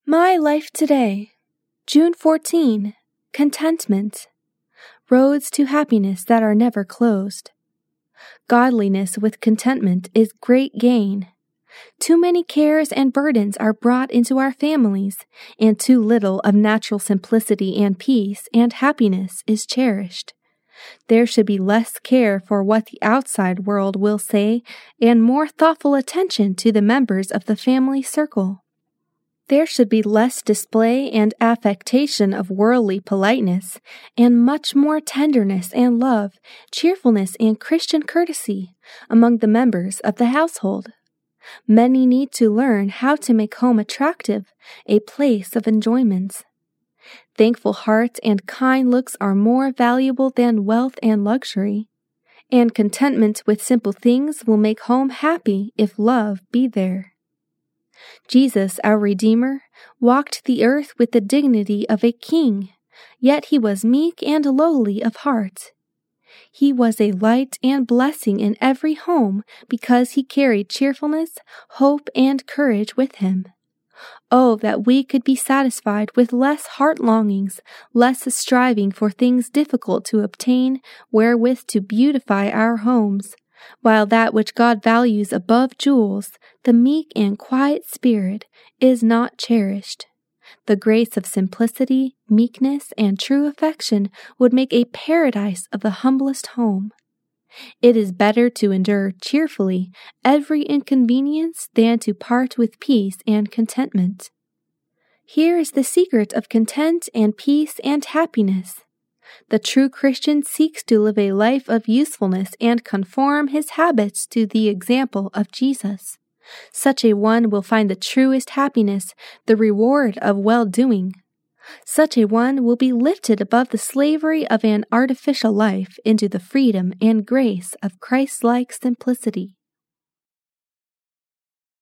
My Life Today, June 14, Contentment, Roads to Happiness That Are Never Closed. Godliness with contentment is great gain. Too many cares and burdens are brought into our families, and too little of natural simplicity and peace and happiness is cherished. There should be less care for what the outside world will say and more thoughtful attention to the members of the family circle. There should be less display and affectation of worldly politeness, and much more tenderness and love, cheerfulness and Christian courtesy among the members of the household. Many need to learn how to make home attractive, a place of enjoyments. Thankful hearts and kind looks are more valuable than wealth and luxury, and contentment with simple things will make home happy if love be there. Jesus, our Redeemer, walked the earth with the dignity of a king, yet he was meek and lowly of heart. He was a light and blessing in every home because he carried cheerfulness, hope, and courage with him. Oh, that we could be satisfied with less heart longings, less striving for things difficult to obtain wherewith to beautify our homes, while that which God values above jewels, the meek and quiet spirit, is not cherished. The grace of simplicity, meekness, and true affection would make a paradise of the humblest home. It is better to endure cheerfully every inconvenience than to part with peace and contentment. Here is the secret of content and peace and happiness. The true Christian seeks to live a life of usefulness and conform his habits to the example of Jesus. Such a one will find the truest happiness, the reward of well-doing. Such a one will be lifted above the slavery of an artificial life into the freedom and grace of Christ-like simplicity.